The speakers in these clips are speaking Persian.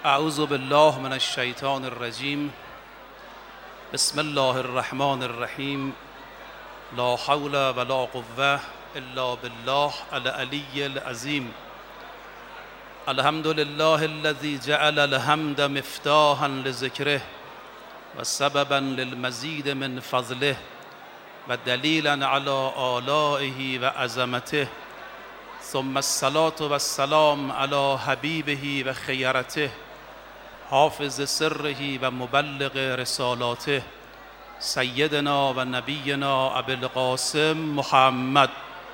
اعوذ بالله من الشیطان الرجیم. بسم الله الرحمن الرحیم. لا حول ولا قوة الا بالله العلی العظیم. الحمد لله الذي جعل الحمد مفتاحا لذکره و سببا للمزید من فضله و دلیلا علی آلائه و عظمته. ثم الصلاة والسلام على حبیبه و خیرته حافظ سره و مبلغ رسالاته سیدنا و نبینا ابی القاسم محمد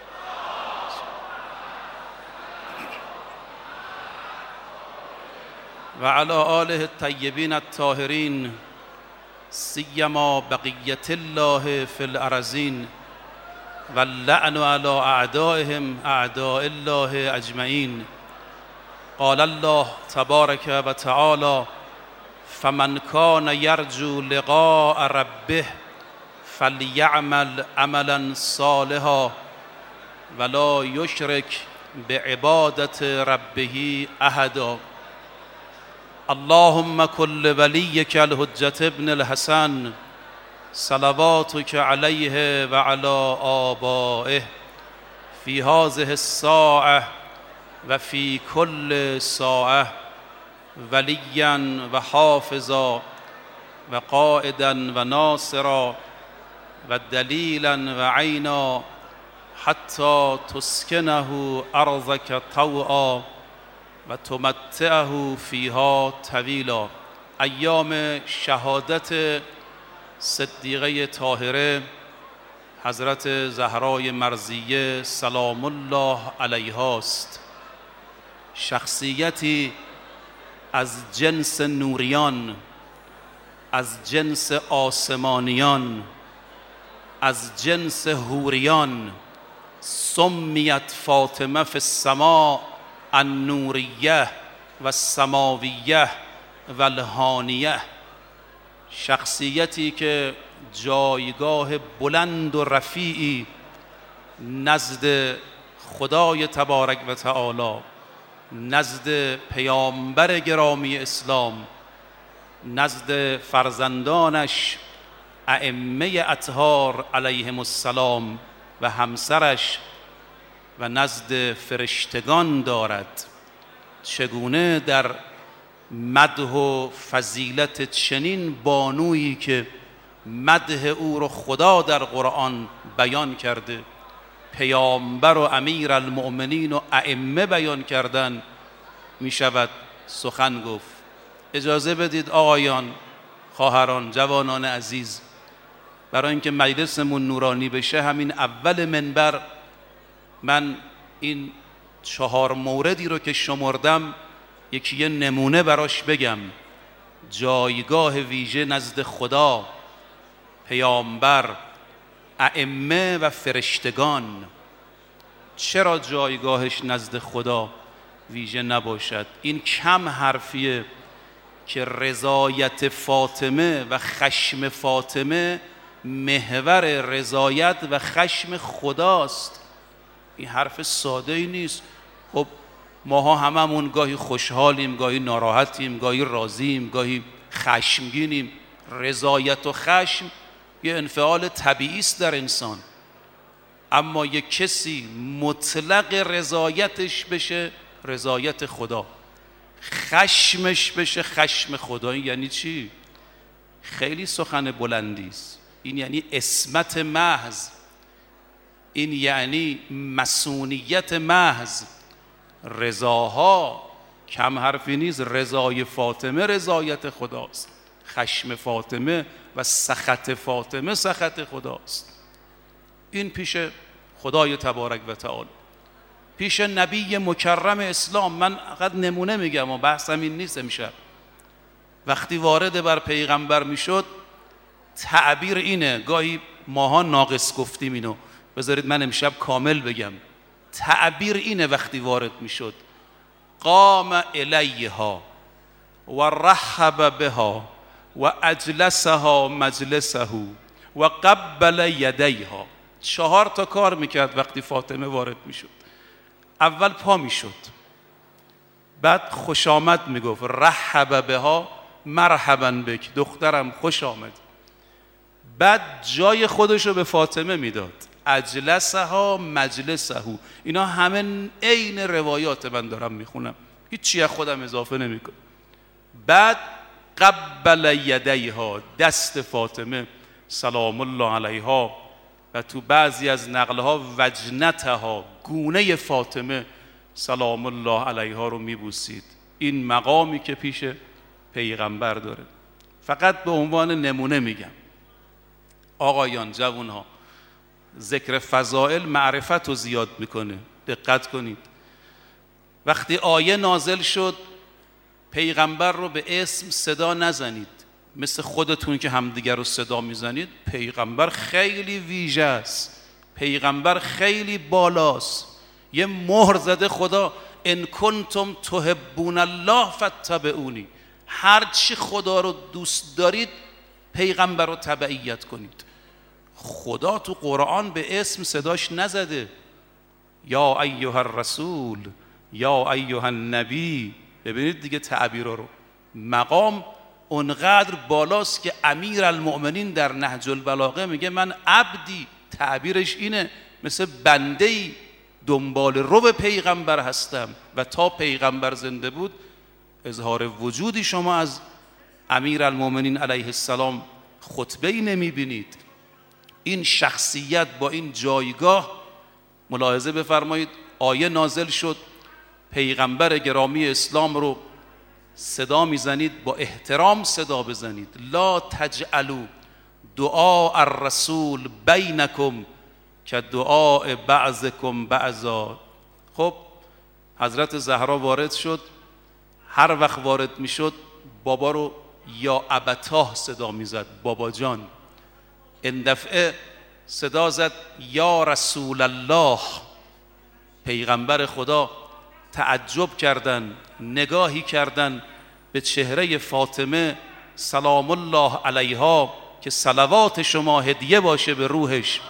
و علی آله الطیبین الطاهرین سیما بقیة الله فی الارضین و اللعن علی اعدائهم اعداء الله اجمعین. قال الله تبارک و تعالی فمن کان یرجو لقاء ربه فلیعمل عملا صالحا ولا یشرک بعبادة ربه احدا. اللهم كل وليك الحجة ابن الحسن صلواتك عليه وعلى آبائه في هذه الساعة وفي كل ساعة وليا وحافظا وقائدا وناصرا ودليلا وعينا حتى تسكنه أرضك طوعا و تمتعه فیها طویلا. ایام شهادت صدیقه طاهره حضرت زهرای مرضیه سلام الله علیها است. شخصیتی از جنس نوریان، از جنس آسمانیان، از جنس حوریان. سمیت فاطمه فی السماء النوریه و السماویه و الهانیه. شخصیتی که جایگاه بلند و رفیعی نزد خدای تبارک و تعالی، نزد پیامبر گرامی اسلام، نزد فرزندانش ائمه اطهار علیهم السلام و همسرش و نزد فرشتگان دارد. چگونه در مدح و فضیلت چنین بانویی که مدح او رو خدا در قرآن بیان کرده، پیامبر و امیر المؤمنین و ائمه بیان کردن، می شود سخن گفت. اجازه بدید آقایان، خواهران، جوانان عزیز، برای اینکه مجلسمون نورانی بشه همین اول منبر من این 4 موردی رو که شمردم یکی نمونه براش بگم. جایگاه ویژه نزد خدا، پیامبر، ائمه و فرشتگان. چرا جایگاهش نزد خدا ویژه نباشد؟ این کم حرفیه که رضایت فاطمه و خشم فاطمه محور رضایت و خشم خداست. این حرف ساده ای نیست. خب ماها هممون گاهی خوشحالیم، گاهی ناراحتیم، گاهی راضیم، گاهی خشمگینیم. رضایت و خشم یه انفعال طبیعی است در انسان، اما یک کسی مطلق رضایتش بشه رضایت خدا، خشمش بشه خشم خدا. این یعنی چی؟ خیلی سخن بلندی است. این یعنی عصمت محض، این یعنی مسئولیت محض. رضاها کم حرفی نیست. رضای فاطمه رضایت خداست، خشم فاطمه و سخط فاطمه سخط خداست. این پیش خدای تبارک و تعالی، پیش نبی مکرم اسلام. من فقط نمونه میگم و بحثم این نیست. امشب وقتی وارد بر پیغمبر میشد تعبیر اینه، گاهی ماها ناقص گفتیم اینو، بذارید من امشب کامل بگم. تعبیر اینه وقتی وارد میشد: قام الیها و رحب بها و اجلسها مجلسه و قبل یدیها. 4 کار میکرد وقتی فاطمه وارد میشد. اول پا میشد، بعد خوش آمد میگفت، رحب بها مرحبا بک، دخترم خوش آمد. بعد جای خودش رو به فاطمه میداد، اجلسها مجلسه. اینا همه عین روایات من دارم میخونم، هیچی از خودم اضافه نمیکنم. بعد قبل یدیها، دست فاطمه سلام الله علیها، و تو بعضی از نقلها وجنتها، گونه فاطمه سلام الله علیها رو میبوسید. این مقامی که پیش پیغمبر داره. فقط به عنوان نمونه میگم آقایان، جوانها، ذکر فضائل معرفت رو زیاد میکنه. دقت کنید، وقتی آیه نازل شد پیغمبر رو به اسم صدا نزنید مثل خودتون که همدیگر رو صدا میزنید. پیغمبر خیلی ویژه است، پیغمبر خیلی بالاست. یه مهر زده خدا، ان کنتم تحبون الله فاتبعونی، هر چی خدا رو دوست دارید پیغمبر رو تبعیت کنید. خدا تو قرآن به اسم صداش نزده، یا ایها الرسول، یا ایها النبی. ببینید دیگه تعبیرا رو. مقام اونقدر بالاست که امیر المؤمنین در نهج البلاغه میگه من عبدی، تعبیرش اینه، مثل بنده‌ای دنبال رو به پیغمبر هستم و تا پیغمبر زنده بود اظهار وجودی شما از امیر المؤمنین علیه السلام خطبه‌ای نمیبینید. این شخصیت با این جایگاه، ملاحظه بفرمایید آیه نازل شد، پیغمبر گرامی اسلام رو صدا میزنید، با احترام صدا بزنید. لا تجعلوا دعاء الرسول بینکم که دعاء بعضکم بعضا. خب حضرت زهرا وارد شد، هر وقت وارد میشد بابا رو یا ابتاه صدا میزد، بابا جان. این دفعه صدا زد یا رسول الله. پیغمبر خدا تعجب کردن، نگاهی کردن به چهره فاطمه سلام الله علیها که صلوات شما هدیه باشه به روحش.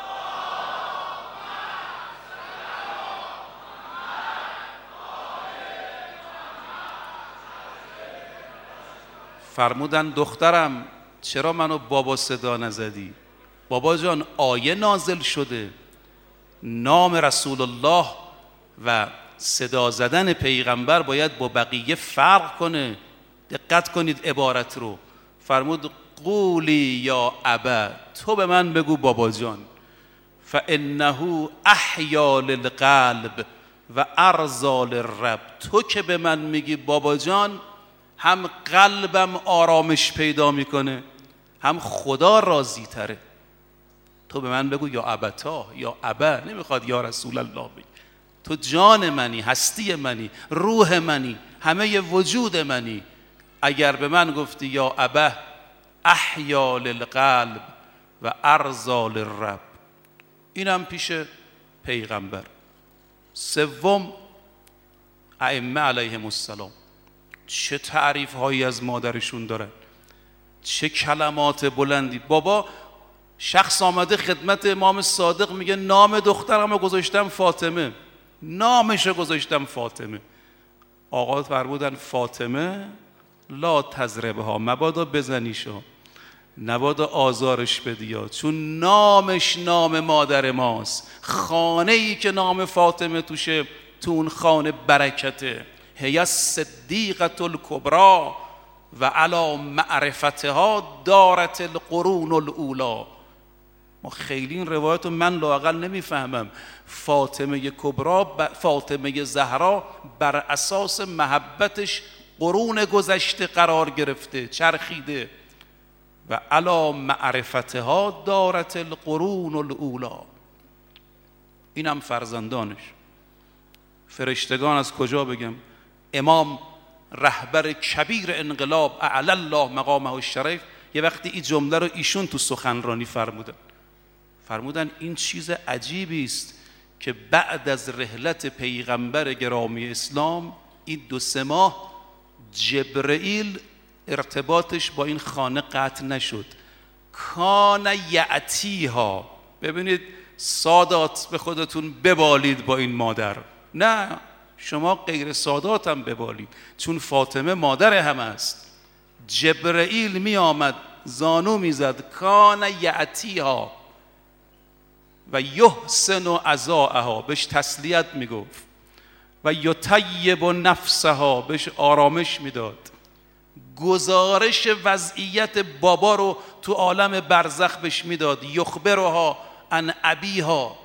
فرمودن دخترم چرا منو بابا صدا نزدی؟ بابا جان آیه نازل شده، نام رسول الله و صدا زدن پیغمبر باید با بقیه فرق کنه. دقت کنید عبارت رو. فرمود قولی یا ابا، تو به من بگو بابا جان. فانه احیا للقلب و ارضا للرب. تو که به من میگی بابا جان، هم قلبم آرامش پیدا میکنه، هم خدا راضی تره. تو به من بگو یا ابتا، یا ابا، نمیخواد یا رسول الله بگی. تو جان منی، هستی منی، روح منی، همه وجود منی. اگر به من گفتی یا ابا احیا للقلب و ارضا للرب. اینم پیش پیغمبر. سوم، ائمه علیهم السلام چه تعریف هایی از مادرشون دارن، چه کلمات بلندی. بابا شخص آمده خدمت امام صادق میگه نام دخترمو گذاشتم فاطمه، نامشو گذاشتم فاطمه. آقا فرمودن فاطمه لا تضربها، مبادا بزنیشو، نبادا آزارش بدیا، چون نامش نام مادر ماست. خانه ای که نام فاطمه توشه، تو اون خانه برکته. هی صدیقة الکبری و علی معرفتها دارت القرون الاولی. ما خیلی این روایت رو من لااقل نمیفهمم. فاطمه کبرا، فاطمه زهرا بر اساس محبتش قرون گذشته قرار گرفته، چرخیده. و علی معرفتها دارت القرون الاولی. اینم فرزندانش. فرشتگان از کجا بگم؟ امام رهبر کبیر انقلاب اعلی الله مقامه الشریف یه وقتی این جمله رو ایشون تو سخنرانی فرمودن این چیز عجیبی است که بعد از رحلت پیغمبر گرامی اسلام این 2-3 ماه جبرئیل ارتباطش با این خانه قطع نشد. کان یأتیها. ببینید سادات به خودتون ببالید با این مادر. نه شما غیر سادات هم ببالید، چون فاطمه مادر همه است. جبرئیل می آمد زانو می زد کان یعتیها و یحسن عزاءها، بهش تسلیت می گفت، و یطیب نفسها، بهش آرامش میداد. گزارش وضعیت بابا رو تو عالم برزخ بهش میداد. یخبرها عن ابیها،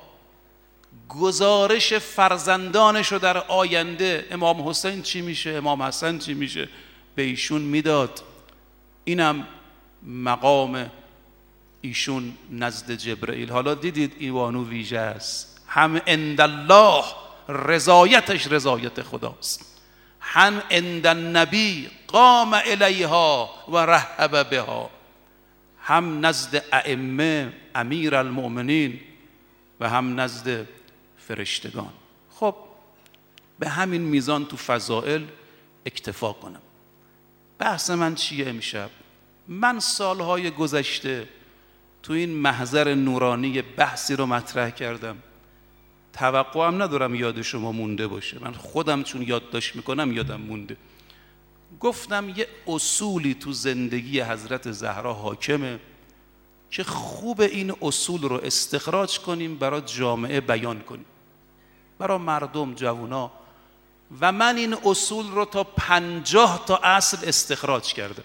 گزارش فرزندانش رو در آینده، امام حسین چی میشه، امام حسن چی میشه، به ایشون میداد. اینم مقام ایشون نزد جبرئیل. حالا دیدید ایوانو ویژه است، هم عند الله رضایتش رضایت خداست، هم عند النبی قام الیها و رحب بها، هم نزد ائمه امیر المؤمنین و هم نزد فرشتگان. خب به همین میزان تو فضائل اکتفا کنم. بحث من چیه امشب؟ من سالهای گذشته تو این محضر نورانی بحثی رو مطرح کردم، توقع هم ندارم یاد شما مونده باشه، من خودم چون یادداشت میکنم یادم مونده. گفتم یه اصولی تو زندگی حضرت زهرا حاکمه که خوب این اصول رو استخراج کنیم برای جامعه بیان کنیم، برای مردم جوونا. و من این اصول رو تا 50 تا اصل استخراج کردم.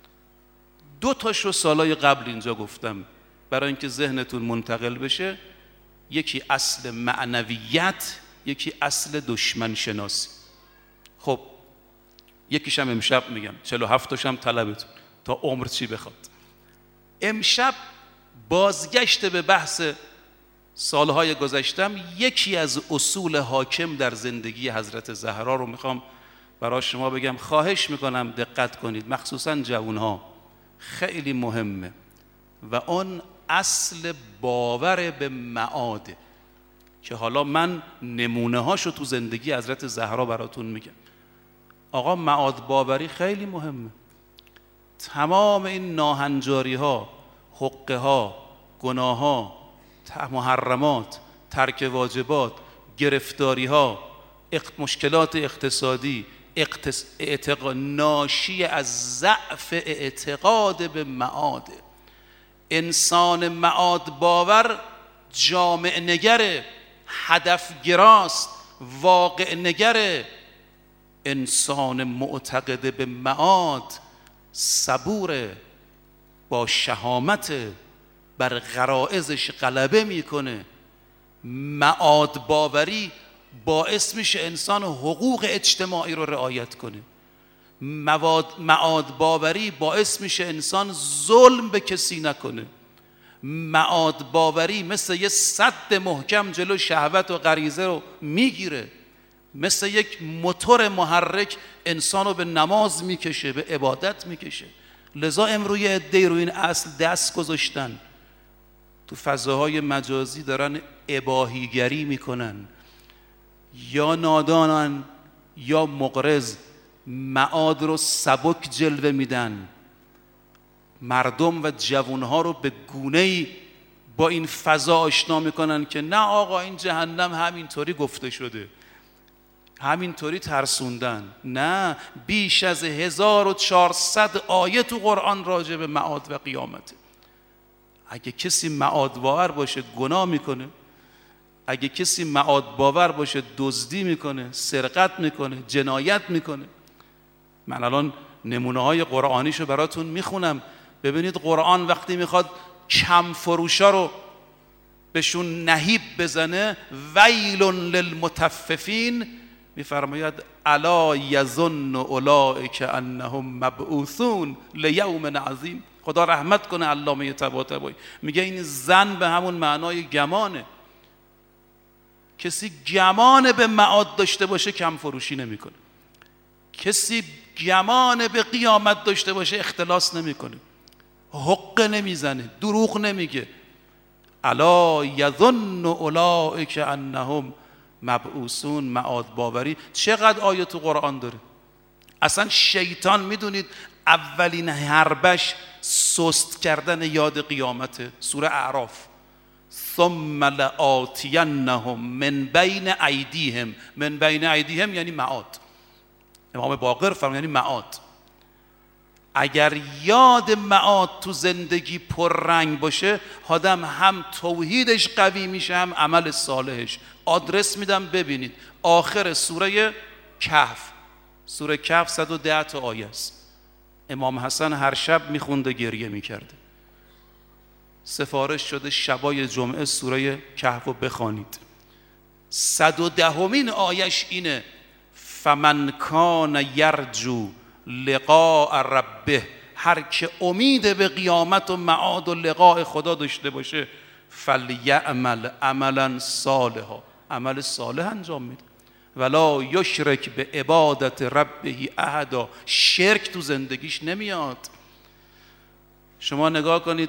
2 تاشو سالای قبل اینجا گفتم برای اینکه ذهنتون منتقل بشه. یکی اصل معنویت، یکی اصل دشمن شناسی. خب یکیش هم امشب میگم، 47 تاشم طلبتون تا عمر چی بخواد. امشب بازگشت به بحث سالهای گذشتم، یکی از اصول حاکم در زندگی حضرت زهرا رو میخوام برای شما بگم. خواهش میکنم دقت کنید، مخصوصا جوانها، خیلی مهمه. و اون اصل باور به معاده که حالا من نمونه هاشو تو زندگی حضرت زهرا براتون میگم. آقا معاد باوری خیلی مهمه. تمام این ناهنجاری ها، حقه ها، گناه ها، محرمات، ترک واجبات، گرفتاری ها، مشکلات اقتصادی، ناشی از ضعف اعتقاد به معاده. انسان معاد باور جامع نگره، هدف گراست، واقع نگره. انسان معتقد به معاد صبوره، با شهامت بر غرائزش غلبه میکنه. معاد باوری باعث میشه انسان حقوق اجتماعی رو رعایت کنه. معاد باوری باعث میشه انسان ظلم به کسی نکنه. معاد باوری مثل یه سد محکم جلو شهوت و غریزه رو میگیره، مثل یک موتور محرک انسان رو به نماز میکشه، به عبادت میکشه. لذا امروی عده‌ای روی این اصل دست گذاشتن، تو فضاهای مجازی دارن اباحیگری میکنن، یا نادانن یا مغرض، معاد رو سبک جلوه میدن. مردم و جوانها رو به گونه‌ای با این فضا آشنا میکنن که نه آقا این جهنم همینطوری گفته شده، همینطوری ترسوندن. نه، بیش از 1400 آیه تو قرآن راجع به معاد و قیامته. اگه کسی معاد باور باشه گناه میکنه، اگه کسی معاد باور باشه دزدی میکنه، سرقت میکنه، جنایت میکنه. من الان نمونه های قرآنیشو براتون میخونم. ببینید قرآن وقتی میخواد کم فروشا رو بهشون نهیب بزنه، ویل للمطففین، میفرماید الا یظن اولئک انهم مبعوثون لیوم عظیم. خدا رحمت کنه علامه طباطبایی، میگه این زن به همون معنای گمانه. کسی گمان به معاد داشته باشه کم فروشی نمیکنه. کسی گمان به قیامت داشته باشه اختلاس نمیکنه، حقه نمیزنه، دروغ نمیگه. الا یظن اولئک انهم مبعوثون. معاد باوری چقدر آیه تو قرآن داره. اصلا شیطان میدونید اولین حربش سست کردن یاد قیامته. سوره اعراف ثم لآتینهم من بین ایدیهم. من بین ایدیهم یعنی معاد. امام باقر فرمود یعنی معاد. اگر یاد معاد تو زندگی پررنگ باشه، آدم هم توحیدش قوی میشه هم عمل صالحش. آدرس میدم ببینید آخر سوره کهف، سوره کهف 110 تا آیه است. امام حسن هر شب میخونده گریه میکرده. سفارش شده شبای جمعه سوره کهف رو بخوانید. 110مین آیش اینه فمن کان یرجو لقاء ربه، هر که امید به قیامت و معاد و لقاء خدا داشته باشه، فلیعمل عملا صالحا، عمل صالح انجام میده. ولا یشرک به عبادت ربه احدا، شرک تو زندگیش نمیاد. شما نگاه کنید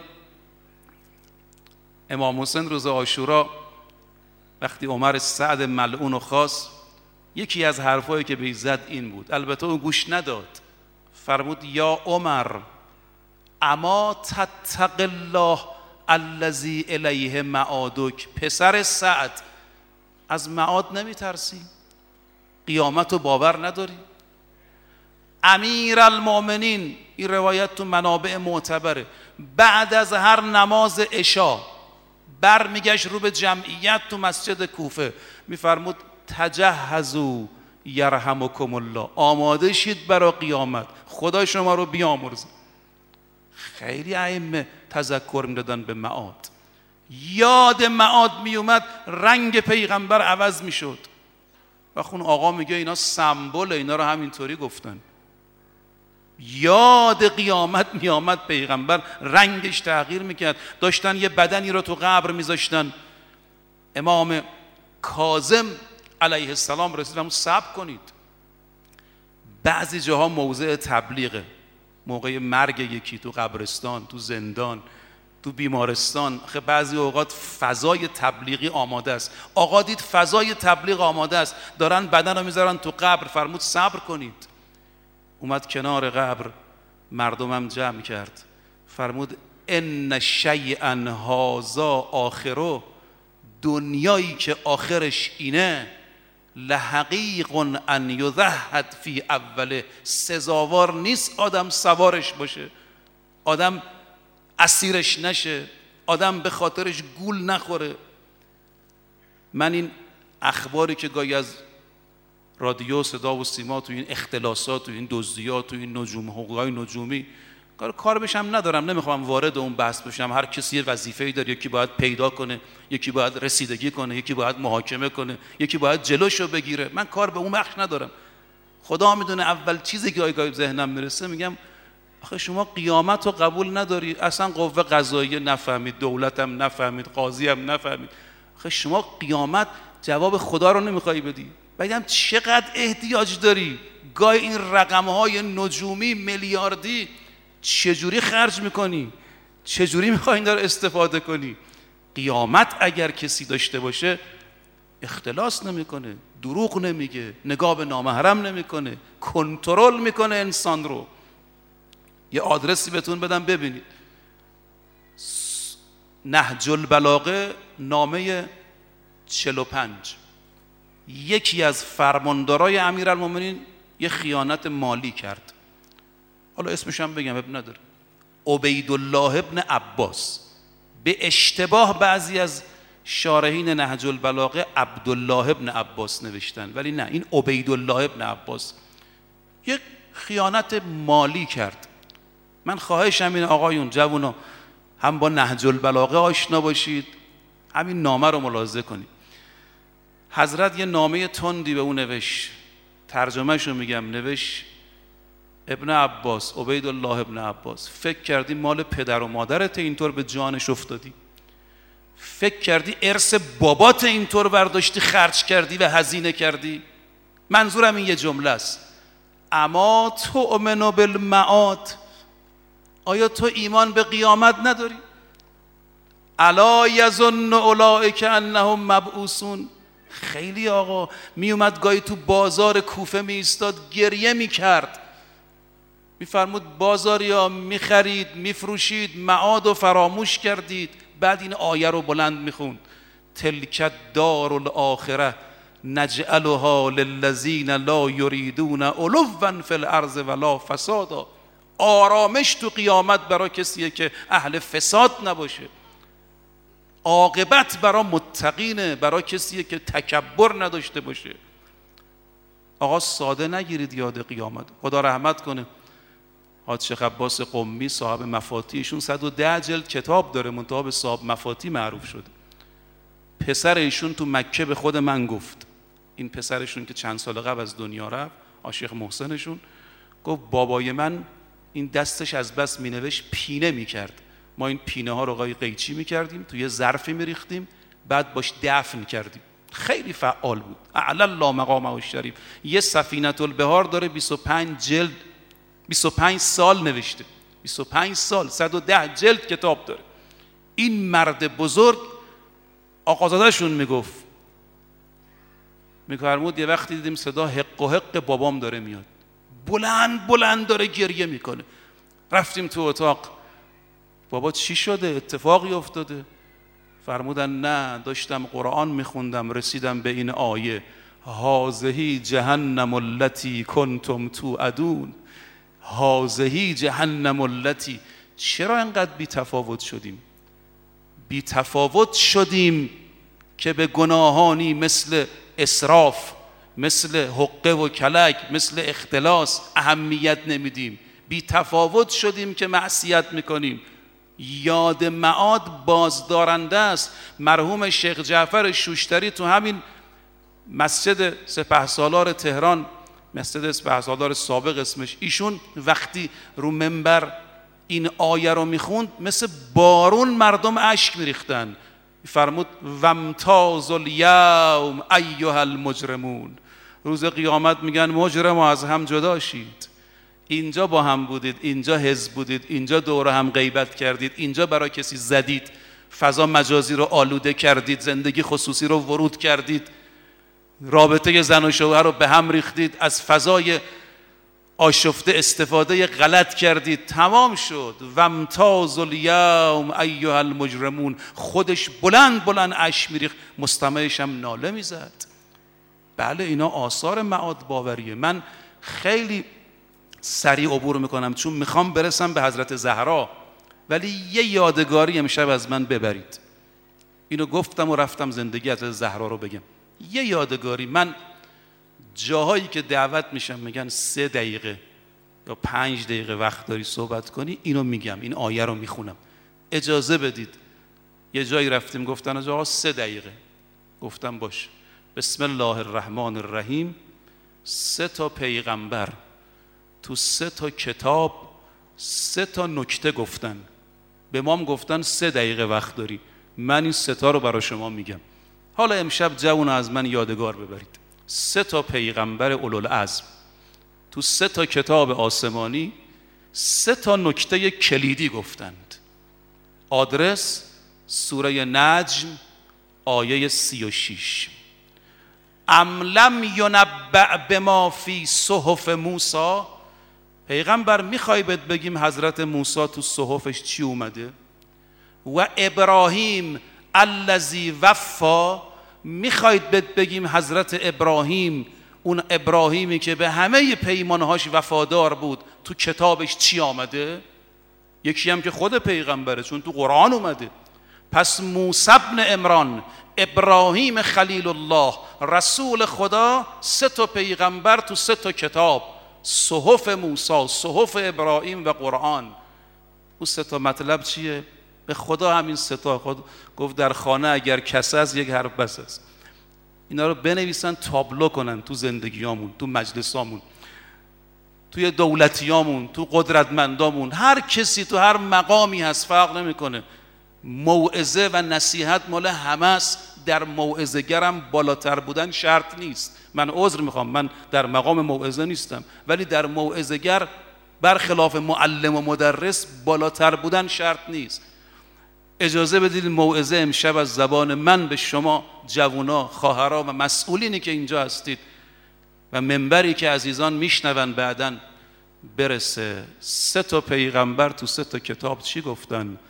امام حسین روز عاشورا وقتی عمر سعد ملعون رو خواست، یکی از حرفایی که به زد این بود، البته اون گوش نداد، فرمود یا عمر اما تتق الله الذی الیه معادک، پسر سعد از معاد نمی ترسی؟ قیامت رو باور نداری؟ امیر المؤمنین، این روایت تو منابع معتبره، بعد از هر نماز عشا برمیگشت رو به جمعیت تو مسجد کوفه میفرمود تجهزوا یرحمکم الله، آماده شید برای قیامت، خدا شما رو بیامرزه. خیلی ائمه تذکر میدادن به معاد. یاد معاد میومد رنگ پیغمبر عوض میشد. و خون آقا میگه اینا سمبل، اینا رو همینطوری گفتن. یاد قیامت میامد پیغمبر رنگش تغییر میکرد. داشتن یه بدنی رو تو قبر میذاشتن، امام کاظم علیه السلام رسید، صبر کنید، بعضی جاها موضع تبلیغه، موقع مرگ یکی تو قبرستان، تو زندان، تو بیمارستان، بعضی اوقات فضای تبلیغی آماده است. آقا دید فضای تبلیغ آماده است، دارن بدن رو میذارن تو قبر، فرمود صبر کنید. اومد کنار قبر، مردمم جمع کرد، فرمود ان شیئا هذا آخره، دنیایی که آخرش اینه، لحقیق ان یذهد فی اوله، سزاوار نیست آدم سوارش باشه، آدم اسیرش نشه، آدم به خاطرش گول نخوره. من این اخباری که گاهی از رادیو صدا و سیما تو این اختلاسات و این دزدیات و این نجوم حقوقای نجومی کار بشم ندارم، نمیخوام وارد اون بحث بشم. هر کسی یه وظیفه‌ای داره، یکی باید پیدا کنه، یکی باید رسیدگی کنه، یکی باید محاکمه کنه، یکی باید جلوشو بگیره. من کار به اون بخش ندارم. خدا میدونه اول چیزی که گاهی ذهنم میرسه میگم آخه شما قیامت رو قبول نداری، اصلا قوه قضاییه نفهمید، دولتم نفهمید، قاضی هم نفهمید، آخه شما قیامت جواب خدا رو نمیخوای بدی. بگم چقدر احتیاج داری؟ گاهی این رقم‌های نجومی میلیاردی چجوری خرج میکنی؟ چجوری میخوای این داره استفاده کنی؟ قیامت اگر کسی داشته باشه اختلاس نمیکنه، دروغ نمیگه، نگاه به نامحرم نمیکنه، کنترل میکنه انسان رو. یه آدرسی بهتون بدم ببینید، نهج البلاغه نامه 45، یکی از فرماندارای امیرالمومنین یه خیانت مالی کرد، حالا اسمش هم بگم اب نداره، عبیدالله ابن عباس. به اشتباه بعضی از شارحین نهج البلاغه عبدالله ابن عباس نوشتن، ولی نه، این عبیدالله ابن عباس. یک خیانت مالی کرد. من خواهشم این آقایون جوونا هم با نهج البلاغه آشنا باشید، همین نامه رو ملاحظه کنید. حضرت یه نامه تندی به اون نوشت، ترجمهشو میگم، نوشت ابن عباس، عبیدالله ابن عباس، فکر کردی مال پدر و مادرت اینطور به جانش افتادی؟ فکر کردی ارث بابات اینطور برداشتی خرج کردی و هزینه کردی؟ منظورم این یه جمله است، اما تؤمن بالمعاد، آیا تو ایمان به قیامت نداری؟ الا یظن اولئک انهم مبعوثون. خیلی آقا می اومد گاهی تو بازار کوفه می ایستاد گریه می کرد، می فرمود بازاریا می خرید می فروشید، معاد و فراموش کردید، بعد این آیه رو بلند میخوند تلک دار الاخره نجعلها للذین لا یریدون علوا فی الارض ولا فسادا. آرامش تو قیامت برای کسیه که اهل فساد نباشه، عاقبت برای متقینه، برای کسیه که تکبر نداشته باشه. آقا ساده نگیرید یاد قیامت. خدا رحمت کنه حاج شیخ عباس قمی صاحب مفاتیحشون 110 جلد کتاب داره، منتها به صاحب مفاتیح معروف شده. پسر ایشون تو مکه به خود من گفت، این پسرشون که چند سال قبل از دنیا رفت، آشیخ محسنشون، گفت بابای من این دستش از بس مینوشت پینه میکرد، ما این پینه ها رو قیچی میکردیم توی ظرفی میریختیم بعد باش دفن کردیم. خیلی فعال بود، اعلی الله مقامه الشریف. یه سفینة البحار داره 25 جلد، 25 سال نوشته، 25 سال 110 جلد کتاب داره. این مرد بزرگ آقازاده شون میفرمود یه وقتی دیدیم صدا حق و حق بابام داره میاد، بلند بلند داره گریه میکنه. رفتیم تو اتاق، بابا چی شده؟ اتفاقی افتاده؟ فرمودن نه، داشتم قرآن میخوندم رسیدم به این آیه هذه جهنم التی کنتم توعدون، هذه جهنم التی. چرا انقدر بی تفاوت شدیم؟ بی تفاوت شدیم که به گناهانی مثل اسراف، مثل حقه و کلک، مثل اختلاس اهمیت نمیدیم. بی تفاوت شدیم که معصیت میکنیم. یاد معاد بازدارنده است. مرحوم شیخ جعفر شوشتری تو همین مسجد سپهسالار تهران، مسجد سپهسالار سابق اسمش، ایشون وقتی رو منبر این آیه رو میخوند مثل بارون مردم اشک میریختن. فرمود وامتاز الیوم ایها المجرمون، روز قیامت میگن مجرم از هم جدا شید. اینجا با هم بودید، اینجا حزب بودید، اینجا دور هم غیبت کردید، اینجا برای کسی زدید، فضا مجازی رو آلوده کردید، زندگی خصوصی رو ورود کردید، رابطه زن و شوهر رو به هم ریختید، از فضای آشفته استفاده غلط کردید، تمام شد. وامتاز الیوم ایها المجرمون. خودش بلند بلند اشک میریخت، مستمعش هم ناله میزد. بله اینا آثار معاد باوریه. من خیلی سریع عبور میکنم چون میخوام برسم به حضرت زهرا، ولی یه یادگاری امشب از من ببرید. اینو گفتم و رفتم زندگی حضرت زهرا رو بگم. یه یادگاری، من جاهایی که دعوت میشم میگن 3 دقیقه یا 5 دقیقه وقت داری صحبت کنی، اینو میگم، این آیه رو میخونم، اجازه بدید. یه جایی رفتیم گفتن آقا 3 دقیقه، گفتم باش. بسم الله الرحمن الرحیم. 3 تا پیغمبر تو 3 تا کتاب 3 تا نکته گفتن، به ما هم گفتن 3 دقیقه وقت داری. من این 3 تا رو برای شما میگم. حالا امشب جوون از من یادگار ببرید. 3 تا پیغمبر اولوالعزم تو 3 تا کتاب آسمانی 3 تا نکته کلیدی گفتند. آدرس سوره نجم آیه 36. ام لم ینبأ بما فی صحف موسی. پیغمبر میخوای بهت بگیم حضرت موسی تو صحفش چی اومده؟ و ابراهیم الذی وفا. میخواید بهت بگیم حضرت ابراهیم، اون ابراهیمی که به همه پیمانهاش وفادار بود، تو کتابش چی آمده؟ یکی هم که خود پیغمبره چون تو قرآن اومده. پس موسی ابن عمران، ابراهیم خلیل الله، رسول خدا، 3 تا پیغمبر تو 3 تا کتاب، صحف موسی، صحف ابراهیم و قرآن. اون 3 تا مطلب چیه؟ به خدا همین 3 تا خود گفت در خانه اگر کسی از یک حرف بس است. اینا رو بنویسن تابلو کنن تو زندگیامون، تو مجلسامون، توی دولتیامون، تو قدرتمندامون، هر کسی تو هر مقامی هست فرق نمیکنه. موعظه و نصیحت مال همه است. در موعظه گرم بالاتر بودن شرط نیست. من عذر میخوام، من در مقام موعظه نیستم، ولی در موعظه گر برخلاف معلم و مدرس بالاتر بودن شرط نیست. اجازه بدید موعظه امشب از زبان من به شما جوونا، خواهرها و مسئولینی که اینجا هستید و منبری که عزیزان میشنون بعدن برسه. 3 تا پیغمبر تو 3 تا کتاب چی گفتن؟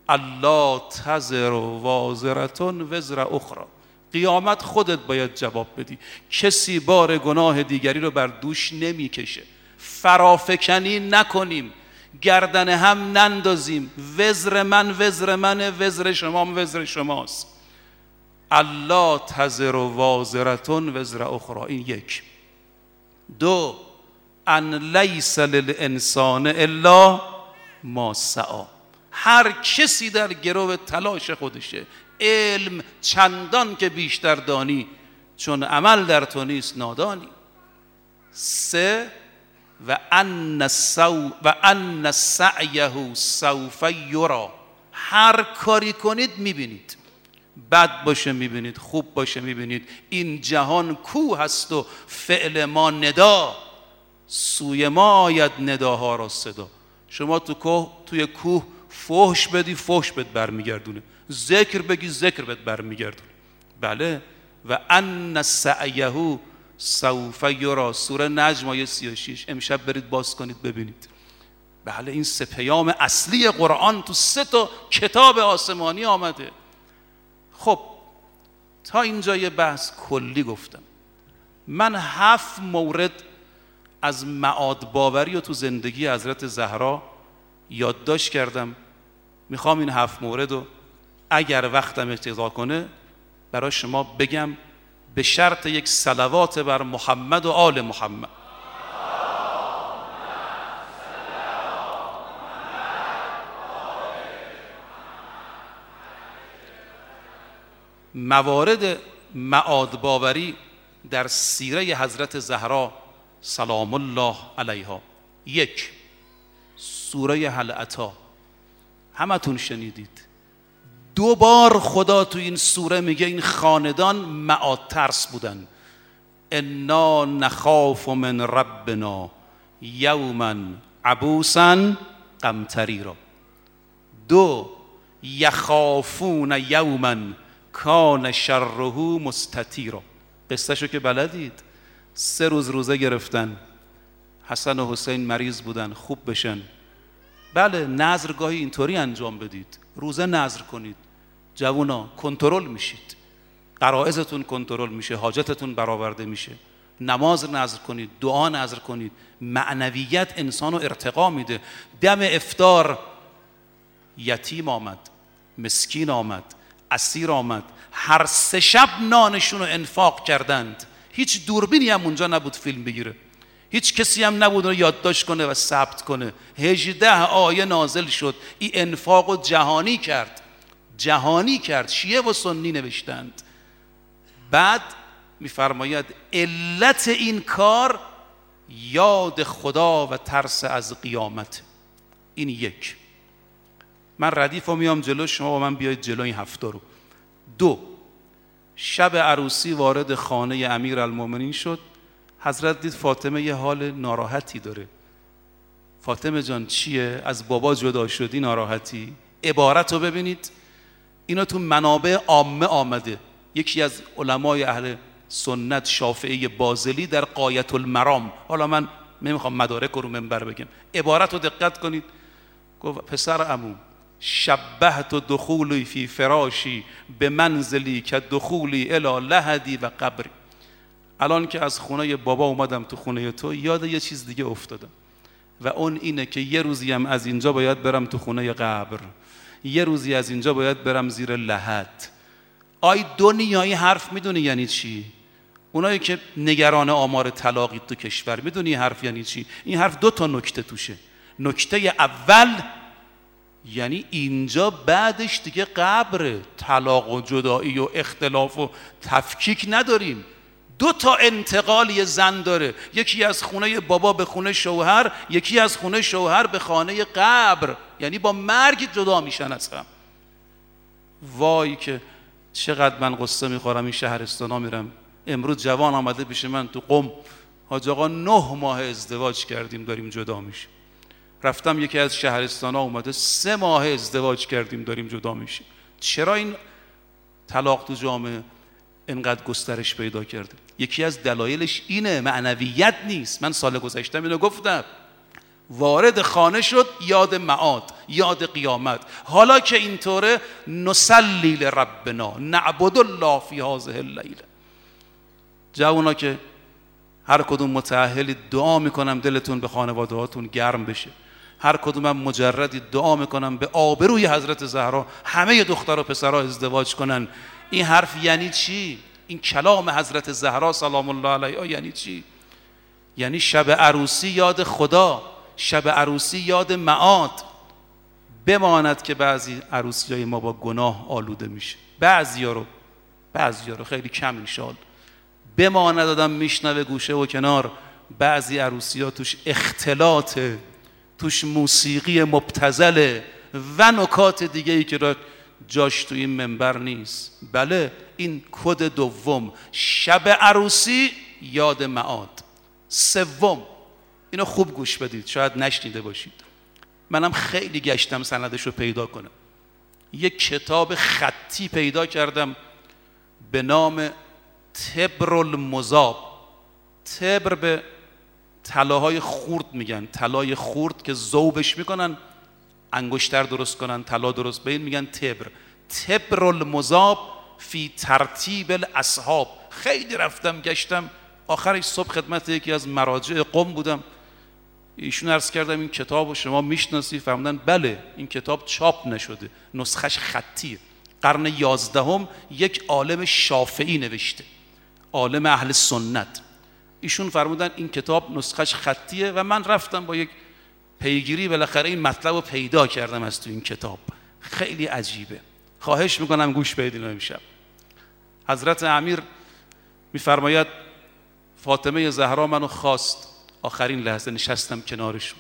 الله تزر وازرة وزر اخرى. قیامت خودت باید جواب بدی. کسی بار گناه دیگری رو بر دوش نمیکشه. فرافکنی نکنیم، گردن هم نندازیم. وزر من وزر منه، وزر شما وزر شماست. الله تزر وازرة وزر اخرى. این یک. دو، ان لیس للانسان الا ما سعی. هر کسی در گرو تلاش خودشه. علم چندان که بیشتر دانی، چون عمل در تو نیست نادانی. سه، و ان سعیه سوف یری. هر کاری کنید میبینید، بد باشه میبینید، خوب باشه میبینید. این جهان کوه هست و فعل ما ندا، سوی ما آید نداها را صدا. شما توی کوه فحش بدی، فحش بهت برمیگردونه. ذکر بگی، ذکر بهت برمیگردونه. بله. و ان سعیه سوف یری. سوره نجم آیه 36. امشب برید باز کنید ببینید. بله، این سه پیام اصلی قرآن تو 3 کتاب آسمانی آمده. خب تا اینجا یه بحث کلی گفتم. من 7 مورد از معاد باوری رو تو زندگی حضرت زهرا یادداشت کردم. میخوام این 7 مورد رو اگر وقتم اقتضا کنه برای شما بگم، به شرط یک صلوات بر محمد و آل محمد. موارد معاد باوری در سیره حضرت زهرا سلام الله علیها. 1، سوره هل اتی. همتون شنیدید. 2 بار خدا تو این سوره میگه این خاندان معاد ترس بودن. انا نخاف من ربنا یوما عبوسا قمطریرا. 2، یخافون یوما کان شره مستطیرا. قصهشو که بلدید. 3 روز روزه گرفتن. حسن و حسین مریض بودن، خوب بشن. بله، نذر گاهی اینطوری انجام بدید. روزه نذر کنید. جوونا کنترل میشید، غرایزتون کنترل میشه، حاجتتون برآورده میشه. نماز نذر کنید، دعا نذر کنید. معنویت انسانو ارتقا میده. دم افطار یتیم آمد، مسکین آمد، اسیر آمد. هر 3 شب نانشون رو انفاق کردند. هیچ دوربینی هم اونجا نبود فیلم بگیره، هیچ کسی هم نبود رو یادداشت کنه و ثبت کنه. 18 آیه نازل شد. این انفاق رو جهانی کرد، جهانی کرد. شیعه و سنی نوشتند. بعد میفرماید علت این کار یاد خدا و ترس از قیامت. این 1. من ردیف رو میام جلو، شما با من بیاید جلو این 7 رو. 2، شب عروسی وارد خانه امیرالمومنین شد. حضرت دید فاطمه یه حال ناراحتی داره. فاطمه جان چیه؟ از بابا جدا شدی ناراحتی؟ عبارت رو ببینید. اینا تو منابع عامه آمده. یکی از علمای اهل سنت شافعی بازلی در غایت المرام، حالا من نمیخوام مدارک رو منبر بگم، عبارت رو دقت کنید. گفت پسر عمو، شبهت دخولی فی فراشی به منزلی که دخولی الی لحدی و قبری. الان که از خونه بابا اومدم تو خونه تو، یاد یه چیز دیگه افتادم و اون اینه که یه روزی هم از اینجا باید برم تو خونه قبر، یه روزی از اینجا باید برم زیر لحد. آی دنیایی حرف میدونی یعنی چی؟ اونایی که نگران آمار طلاقی تو کشور، میدونی حرف یعنی چی؟ این حرف 2 نکته توشه. نکته اول یعنی اینجا بعدش دیگه قبر، طلاق و جدایی و اختلاف و تفکیک نداریم. 2 انتقال یه زن داره، یکی از خونه بابا به خونه شوهر، یکی از خونه شوهر به خانه قبر. یعنی با مرگ جدا میشن از هم. وای که چقدر من قصه میخورم. این شهرستانا میرم. امروز جوان آمده پیش من تو قم، حاج آقا 9 ماه ازدواج کردیم داریم جدا میشیم. رفتم یکی از شهرستانا اومده 3 ماه ازدواج کردیم داریم جدا میشیم. چرا این طلاق تو جامعه اینقدر گسترش پیدا کرده؟ یکی از دلایلش اینه، معنویت نیست. من سال گذشته اینو گفتم. وارد خانه شد، یاد معاد، یاد قیامت. حالا که اینطوره نصلی لربنا نعبد الله فی هذه اللیله. جوونا که هر کدوم متأهلی دعا میکنم دلتون به خانواده هاتون گرم بشه، هر کدومم مجردی دعا میکنم به آبروی حضرت زهرا همه دختر و پسرها ازدواج کنن. این حرف یعنی چی؟ این کلام حضرت زهرا سلام الله علیها یعنی چی؟ یعنی شب عروسی یاد خدا، شب عروسی یاد معاد. بماند که بعضی عروسیای ما با گناه آلوده میشه، بعضیا رو خیلی کم انشاءالله. بماند آدم میشنوه گوشه و کنار بعضی عروسی‌ها توش اختلاطه، توش موسیقی مبتذله و نکات دیگه ای که جاش تو این منبر نیست. بله، این کد دوم، شب عروسی یاد معاد. سوم، اینو خوب گوش بدید، شاید نشنیده باشید، منم خیلی گشتم سندش رو پیدا کنم. یک کتاب خطی پیدا کردم به نام تبر المذاب. تبر به طلاهای خورد میگن، طلای خورد که ذوبش میکنن انگشتر درست کنن، طلا درست به این میگن تبر. تبر المذاب فی ترتیب الاصحاب. خیلی رفتم گشتم، آخرش صبح خدمت یکی از مراجع قم بودم، ایشون عرض کردم این کتاب رو شما میشناسی؟ فرمودن بله، این کتاب چاپ نشده، نسخش خطیه، قرن 11 یک عالم شافعی نوشته، عالم اهل سنت. ایشون فرمودن این کتاب نسخش خطیه و من رفتم با یک پیگیری بالاخره این مطلب رو پیدا کردم از تو این کتاب. خیلی عجیبه، خواهش میکنم گوش بدین. امشب حضرت امیر میفرماید فاطمه زهرا منو خواست، آخرین لحظه نشستم کنارشون،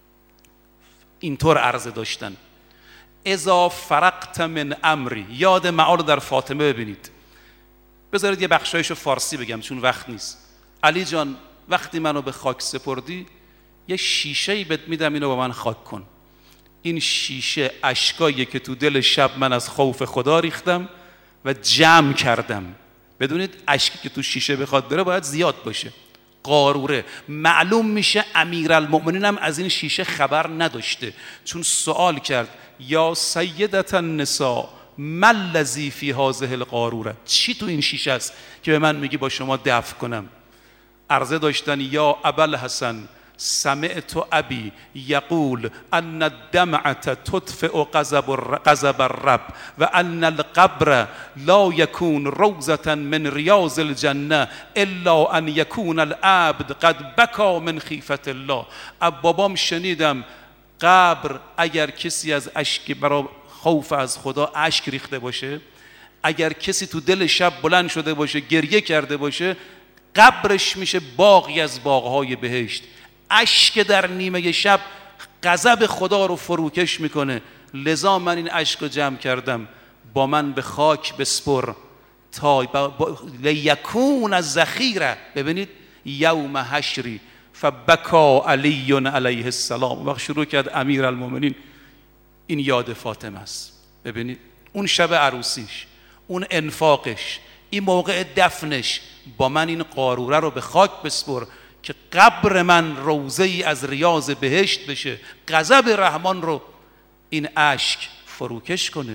اینطور عرضه داشتن: اذا فرقت من امری. یاد معال در فاطمه ببینید. بذارید یه بخشایشو فارسی بگم چون وقت نیست. علی جان وقتی منو به خاک سپردی یه شیشه‌ای بهت میدم، اینو با من خاک کن. این شیشه اشکایی که تو دل شب من از خوف خدا ریختم و جمع کردم. بدونید اشکی که تو شیشه بخواد بره باید زیاد باشه، قاروره. معلوم میشه امیرالمؤمنین هم از این شیشه خبر نداشته، چون سوال کرد یا سیدة النساء ما الذی فی هذه القاروره، چی تو این شیشه است که به من میگی با شما دفع کنم؟ عرضه داشتن یا ابوالحسن سمعت ابی یقول ان الدمعة تطفئ غضب الرب و ان القبر لا یکون روضة من ریاض الجنه الا ان یکون العبد قد بکا من خیفة الله. بابام شنیدم قبر اگر کسی از اشک برای خوف از خدا اشک ریخته باشه، اگر کسی تو دل شب بلند شده باشه گریه کرده باشه، قبرش میشه باغی از باغهای بهشت. اشک در نیمه شب غضب خدا رو فروکش میکنه. لذا من این اشک رو جمع کردم، با من به خاک بسپر تا لیکون الذخیره. ببینید یوم حشری فبکا علی علیه السلام. وقت شروع کرد امیرالمؤمنین، این یاد فاطمه است. ببینید اون شب عروسیش، اون انفاقش، این موقع دفنش، با من این قاروره رو به خاک بسپر که قبر من روضه ای از ریاض بهشت بشه، غضب رحمان رو این اشک فروکش کنه.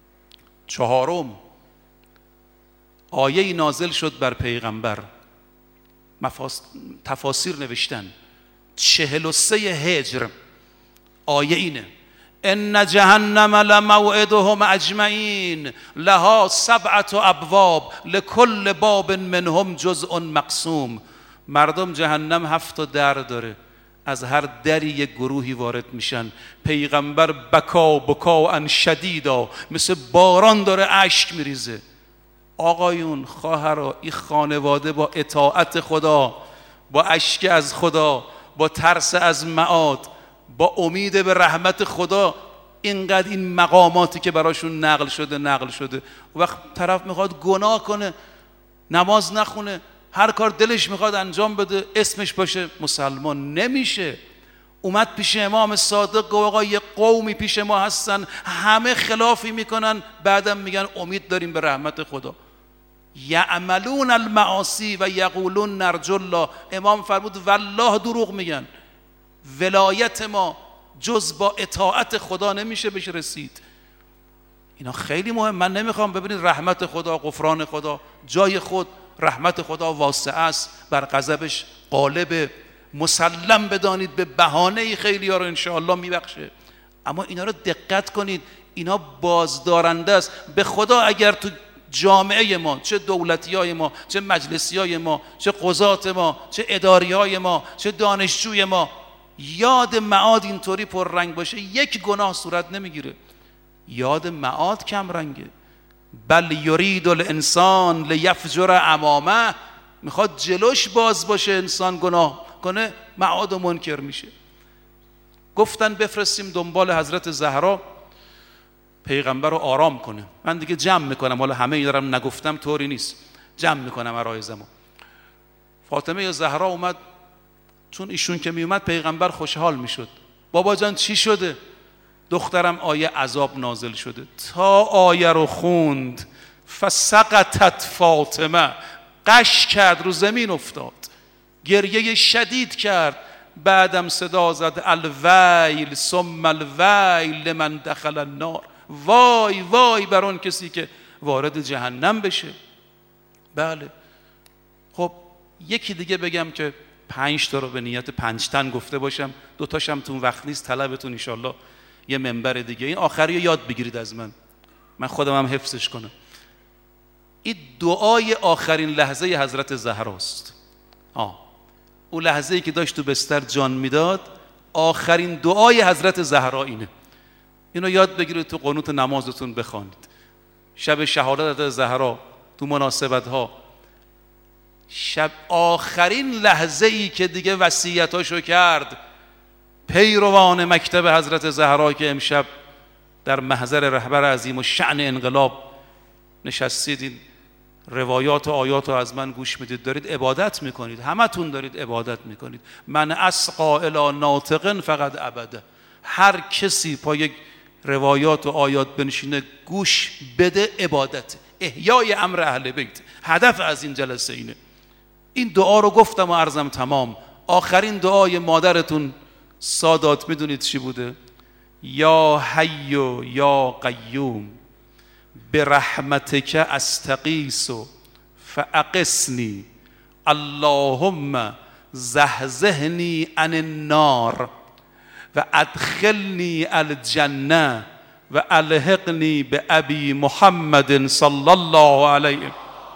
چهارم، آیه نازل شد بر پیغمبر، تفاسیر نوشتن 43 هجر آیه اینه: ان جهنم لموعدهم اجمعین لها 7 ابواب لكل باب منهم جزء مقسوم. مردم جهنم 7 در داره، از هر دری یک گروهی وارد میشن. پیغمبر بکا شدیدا، مثل باران داره اشک میریزه. آقایون، خواهرها، این خانواده با اطاعت خدا، با اشک از خدا، با ترس از معاد، با امید به رحمت خدا، اینقدر این مقاماتی که براشون نقل شده. وقت طرف میخواد گناه کنه، نماز نخونه، هر کار دلش میخواد انجام بده، اسمش باشه مسلمان، نمیشه. اومد پیش امام صادق گفت آقا یه قومی پیش ما هستن همه خلافی میکنن، بعدم میگن امید داریم به رحمت خدا. یعملون المعاصی و یقولون نرجو الله. امام فرمود والله دروغ میگن. ولایت ما جز با اطاعت خدا نمیشه بهش رسید. اینا خیلی مهم. من نمیخوام ببینید رحمت خدا، غفران خدا جای خود، رحمت خدا واسعه است، بر غضبش غالب، مسلم بدانید به بهانه‌ای خیلی ها رو انشاءالله میبخشه. اما اینا رو دقت کنید، اینا بازدارنده است. به خدا اگر تو جامعه ما، چه دولتیای ما، چه مجلسیای ما، چه قضات ما، چه اداریای ما، چه دانشجوی ما، یاد معاد اینطوری پررنگ باشه، یک گناه صورت نمیگیره. یاد معاد کم رنگه. بل یرید الانسان لیفجر امامه، میخواد جلوش باز باشه انسان گناه کنه، معاد و منکر میشه. گفتن بفرستیم دنبال حضرت زهرا پیغمبر رو آرام کنه. من دیگه جمع میکنم، حالا همه اینا رو نگفتم طوری نیست، جمع میکنم عرایزمو. فاطمه زهرا اومد، چون ایشون که میومد پیغمبر خوشحال میشد. بابا جان چی شده؟ دخترم آیه عذاب نازل شده. تا آیه رو خوند فسقطت فاطمه، قش کرد، رو زمین افتاد، گریه شدید کرد. بعدم صدا زد الویل ثم الویل لمن دخل النار، وای وای بر اون کسی که وارد جهنم بشه. بله. خب یکی دیگه بگم که 5 تا رو به نیت 5 تن گفته باشم، 2 تاشم تون وقت نیست، طلبتون انشالله یه منبر دیگه. این آخری رو یاد بگیرید از من خودم هم حفظش کنم. این دعای آخرین لحظه حضرت زهراست. اون لحظه‌ای که داشت تو بستر جان میداد، آخرین دعای حضرت زهرا اینه. اینو یاد بگیرید، تو قنوت نمازتون بخوانید. شب شهادت حضرت زهرا تو مناسبت‌ها، شب آخرین لحظه‌ای که دیگه وصیتاشو کرد، پیروان مکتب حضرت زهرا که امشب در محضر رهبر عظیم و شأن انقلاب نشستید، این روایات و آیات رو از من گوش میدید، دارید عبادت میکنید، همتون دارید عبادت میکنید. من اسقا الی ناطق فقط ابدا. هر کسی پا یک روایات و آیات بنشینه گوش بده، عبادت، احیای امر اهل بیت. هدف از این جلسه اینه. این دعا رو گفتم و عرضم تمام. آخرین دعای مادرتون سادات میدونید چی بوده؟ یا حی و یا قیوم برحمتک استغیث فاغثنی اللهم زحزحنی عن النار و ادخلنی الجنه و الحقنی بابی محمد صلی الله علیه.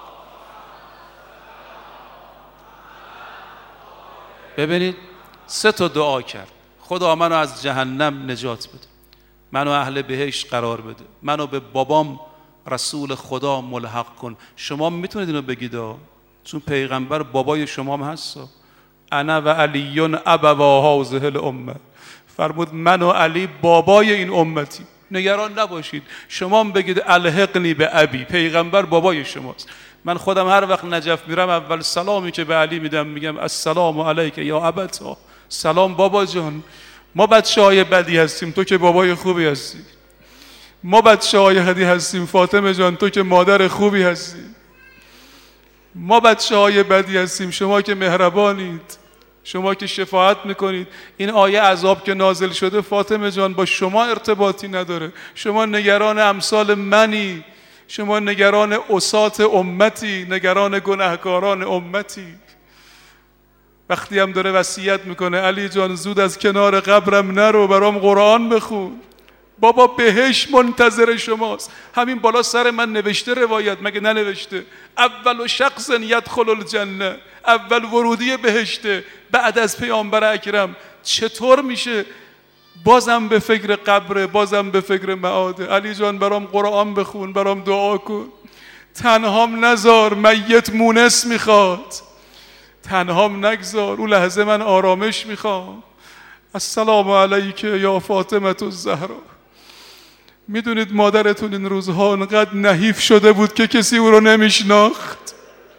ببینید 3 تا دعا کرد. خدا منو از جهنم نجات بده، منو اهل بهشت قرار بده، منو به بابام رسول خدا ملحق کن. شما میتونید اینو بگید چون پیغمبر بابای شما هم هست. انا و علی ابوا هذه الامه، فرمود من و علی بابای این امتی. نگران نباشید، شما هم بگید الحقنی به ابی، پیغمبر بابای شماست. من خودم هر وقت نجف میرم اول سلامی که به علی میدم میگم السلام علیک یا ابتا، سلام بابا جان. ما بچه‌های بدی هستیم، تو که بابای خوبی هستی. ما بچه‌های بدی هستیم، فاطمه جان تو که مادر خوبی هستی. ما بچه‌های بدی هستیم، شما که مهربانید، شما که شفاعت میکنید. این آیه عذاب که نازل شده فاطمه جان با شما ارتباطی نداره. شما نگران امثال منی، شما نگران عصات امتی، نگران گناهکاران امتی. وقتی هم داره وصیت میکنه علی جان زود از کنار قبرم نرو، برام قرآن بخون، بابا بهشت منتظر شماست. همین بالا سر من نوشته روایت، مگه ننوشته؟ اول شخص یدخل الجنه، اول ورودی بهشته بعد از پیامبر اکرم. چطور میشه بازم به فکر قبره، بازم به فکر معاده؟ علی جان برام قرآن بخون، برام دعا کن، تنهام نذار، میت مونس میخواد، تنهام نگذار. اون لحظه من آرامش میخوام. السلام علیک یا فاطمه الزهرا. میدونید مادرتون این روزها انقدر نحیف شده بود که کسی او رو نمیشناخت.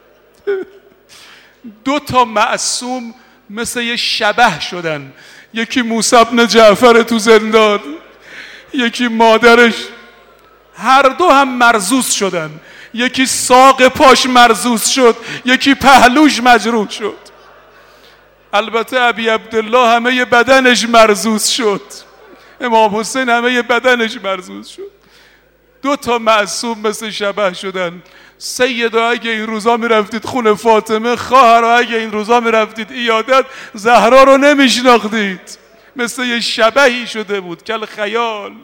2 تا معصوم مثل یه شبح شدن، یکی موسی بن جعفر تو زندان، یکی مادرش، هر دو هم مرزوز شدن. یکی ساق پاش مرزوز شد، یکی پهلوش مجروح شد. البته ابی عبدالله همه بدنش مرزوز شد. امام حسین همه بدنش مرزوز شد. 2 تا معصوم مثل شبح شدن. سیدا اگه این روزا میرفتید خونه فاطمه، خواهرها اگه این روزا میرفتید عیادت، زهرا رو نمیشناختید، مثل یه شبحی شده بود کل خیال.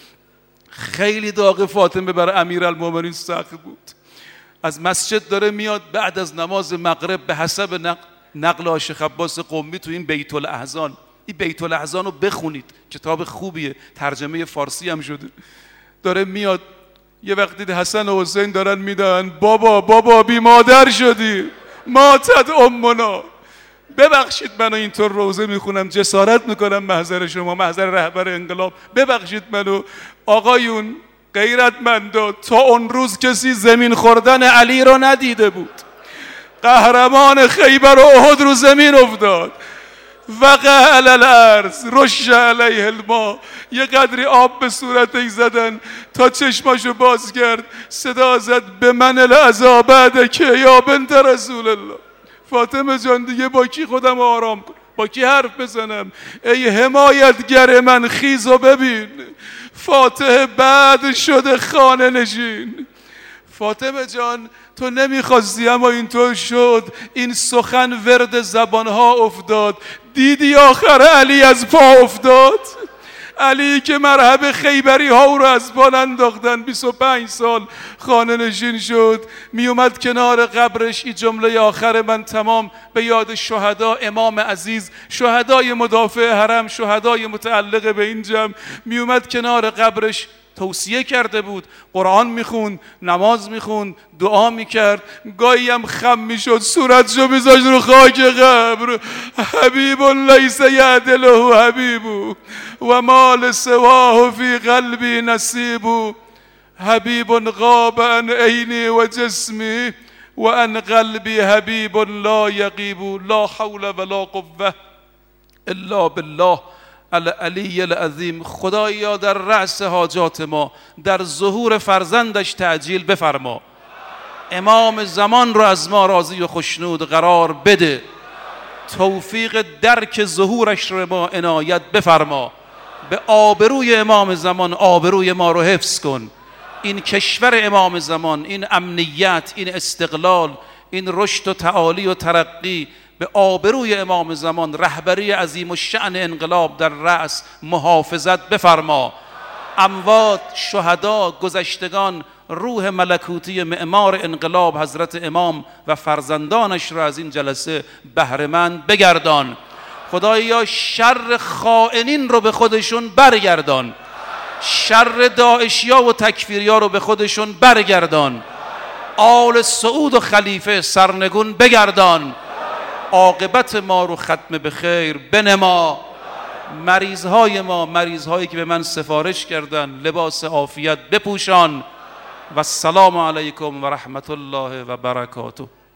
خیلی داغ فاطمه برای امیرالمومنین سخت بود. از مسجد داره میاد بعد از نماز مغرب، به حسب نقل شیخ عباس قمی تو این بیت الاحزان، این بیت الاحزان رو بخونید، کتاب خوبیه، ترجمه فارسی هم شده. داره میاد یه وقتی حسن و حسین دارن میدن، بابا بی مادر شدی، ماتت امنا. ببخشید منو اینطور روزه میخونم، جسارت میکنم محضر شما، محضر رهبر انقلاب، ببخشید منو. آقایون غیرتمندا، تا اون روز کسی زمین خوردن علی رو ندیده بود. قهرمان خیبر و احد رو زمین افتاد، وقع علی الارض رش علیه الماء، یه قدری آب به صورتش زدن تا چشماشو باز کرد، صدا زد به من العذاب بعدک یا بنت رسول الله. فاطمه جان دیگه با کی خودم آرام کنم، با کی حرف بزنم؟ ای حمایتگر من خیز و ببین، فاتح بعد شده خانه نشین. فاطمه جان تو نمیخواستی اما اینطور شد، این سخن ورد زبانها افتاد. دیدی آخر علی از پا افتاد؟ علی که مرحب خیبری ها او رو از بال انداختن، 25 سال خانه نشین شد. می اومد کنار قبرش، این جمله آخر من تمام به یاد شهدا، امام عزیز، شهدای مدافع حرم، شهدای متعلق به این جمع. می اومد کنار قبرش، توصیه کرده بود، قرآن میخوند، نماز میخوند، دعا میکرد، گاهی هم خم میشد صورتشو میذاشت رو خاک قبر. حبیب لیس یعدله حبیب و مال سواه فی قلبی نصیب، حبیب غاب عن عینی و جسمی و عن قلبی حبیب لا یغیب. لا حول ولا قوه الا بالله العلی العظیم. خدایا در رأس حاجات ما، در ظهور فرزندش تعجیل بفرما. امام زمان رو از ما راضی و خشنود قرار بده. توفیق درک ظهورش رو ما عنایت بفرما. به آبروی امام زمان آبروی ما رو حفظ کن. این کشور امام زمان، این امنیت، این استقلال، این رشد و تعالی و ترقی، به آبروی امام زمان، رهبری عظیم و شأن انقلاب در رأس محافظت بفرما. اموات، شهدا، گذشتگان، روح ملکوتی معمار انقلاب حضرت امام و فرزندانش را از این جلسه بهره‌مند بگردان. خدایا شر خائنین رو به خودشون برگردان، شر داعشیا و تکفیریا رو به خودشون برگردان، آل سعود و خلیفه سرنگون بگردان. عاقبت ما رو ختم به خیر بنما. مریضهای ما، مریضهایی که به من سفارش کردن، لباس عافیت بپوشان. و السلام علیکم و رحمت الله و برکاته.